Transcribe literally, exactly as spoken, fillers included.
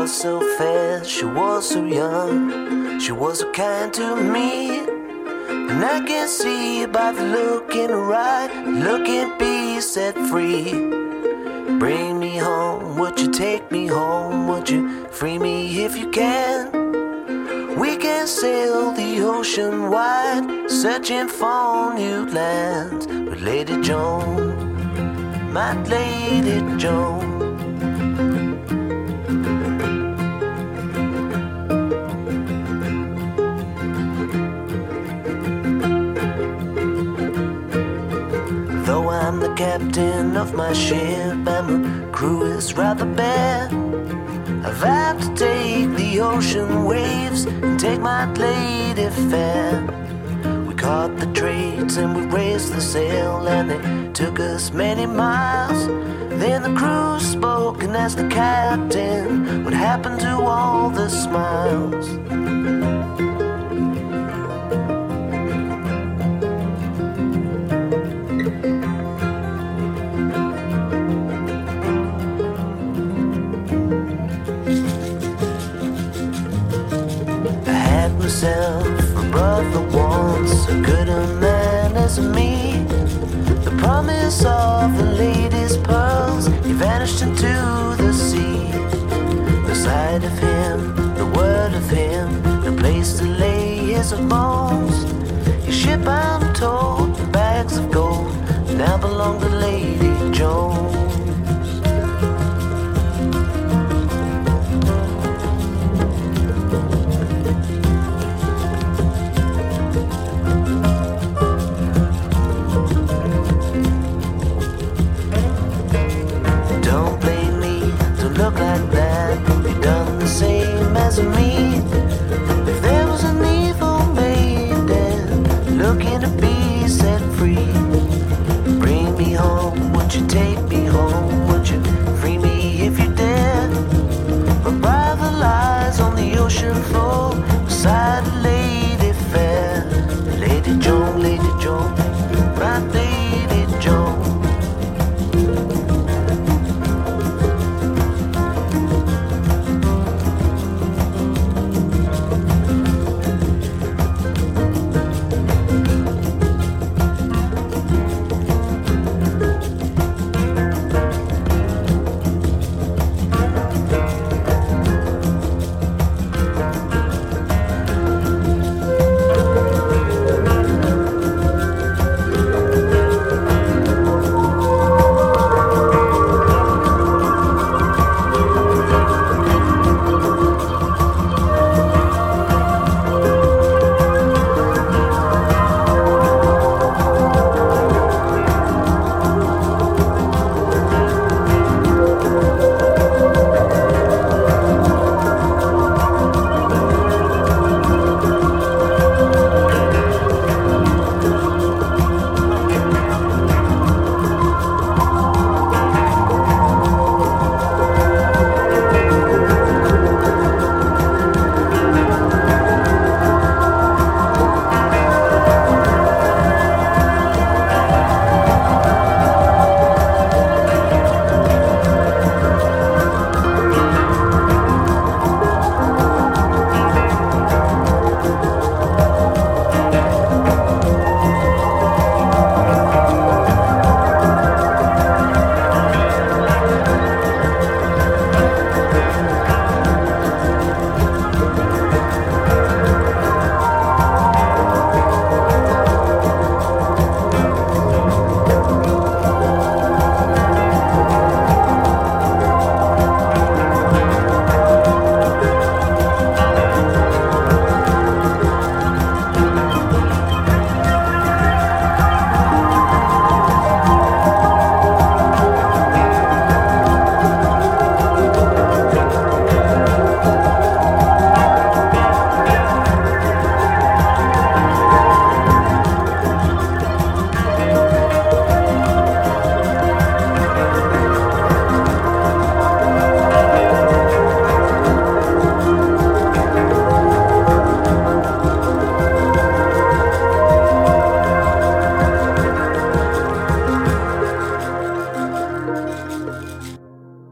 was so fast, she was so young, she was so kind to me. And I can see by the look in her eye, look and be set free. Bring me home, would you take me home? Would you free me if you can? We can sail the ocean wide, searching for new lands. But Lady Joan, my Lady Joan, though I'm the captain of my ship and the crew is rather bad, I've had to take the ocean waves and take my lady fair. We caught the trades and we raised the sail and they took us many miles. Then the crew spoke and asked the captain what happened to all the smiles. Myself, a brother once, a good a man as me. The promise of the lady's pearls, he vanished into the sea. The sight of him, the word of him, the place to lay his bones. His ship, I'm told, the bags of gold now belong to Lady Joan. Look like that, you done the same as me.